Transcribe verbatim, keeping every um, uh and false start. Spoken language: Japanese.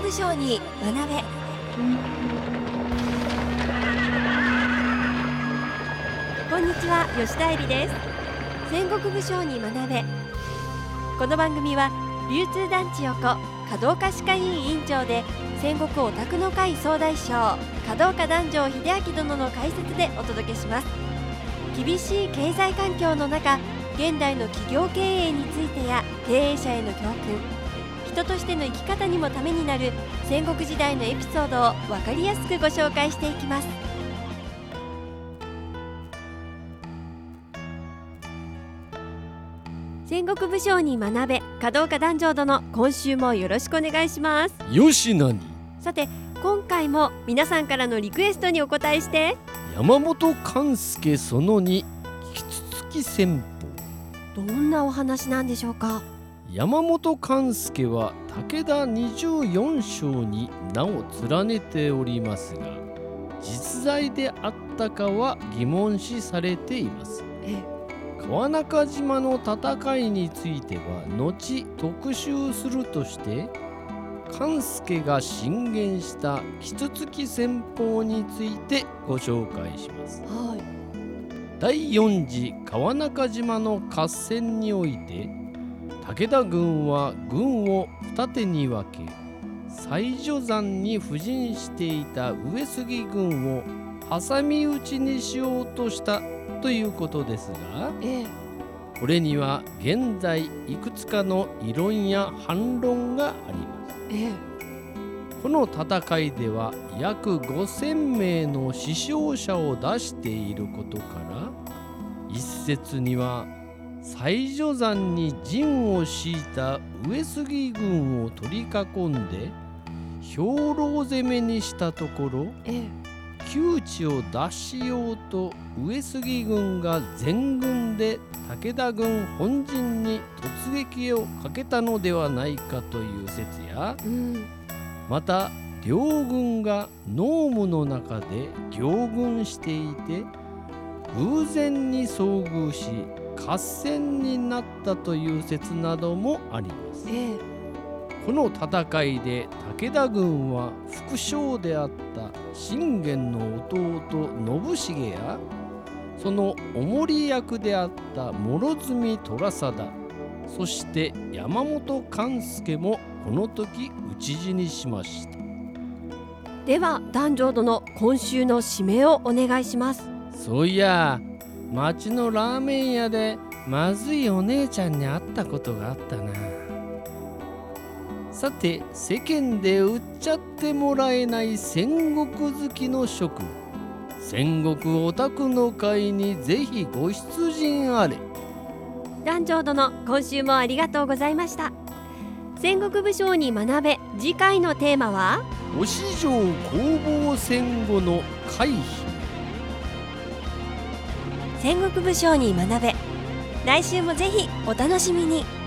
武将に学べ。こんにちは、吉田絵里です。戦国武将に学べ。この番組は流通団地横華道家歯科医院院長で戦国オタクの会総大将華道家壇上秀明殿の解説でお届けします。厳しい経済環境の中、現代の企業経営についてや経営者への教訓、人としての生き方にもためになる戦国時代のエピソードを分かりやすくご紹介していきます。戦国武将に学べ、華道家壇上殿、今週もよろしくお願いします。 よしなに。 さて、今回も皆さんからのリクエストにお答えして、 山本勘助そのにキツツキ戦法、どんなお話なんでしょうか。 山本勘助は武田にじゅうよん将に名を連ねておりますが、実在であったかは疑問視されています。 ええ、 川中島の戦いについては後特集するとして、勘助が進言したキツツキ戦法についてご紹介します。 はい、 だいよん次川中島の合戦において、武田軍は軍を二手に分け、西条山に布陣していた上杉軍を挟み撃ちにしようとしたということですが、 ええ、 これには現在いくつかの異論や反論があります。 ええ、 この戦いでは約ごせんめいの死傷者を出していることから、一説には西条山に陣を敷いた上杉軍を取り囲んで兵糧攻めにしたところ、 ええ、 窮地を脱しようと上杉軍が全軍で武田軍本陣に突撃をかけたのではないかという説や、 うん、 また両軍が濃霧の中で両軍していて偶然に遭遇し合戦になったという説などもあります。 ええ、 この戦いで武田軍は副将であった信玄の弟信繁や、そのおもり役であった諸角虎貞、そして山本勘助もこの時討ち死にしました。 では壇上殿、今週の締めをお願いします。 そういや、町のラーメン屋でまずいお姉ちゃんに会ったことがあったな。さて、世間で売っちゃってもらえない戦国好きの諸君、戦国オタクの会にぜひご出陣あれ。 壇上殿、今週もありがとうございました。戦国武将に学べ、次回のテーマは忍城攻防戦後の回避。 戦国武将に学べ、来週もぜひお楽しみに。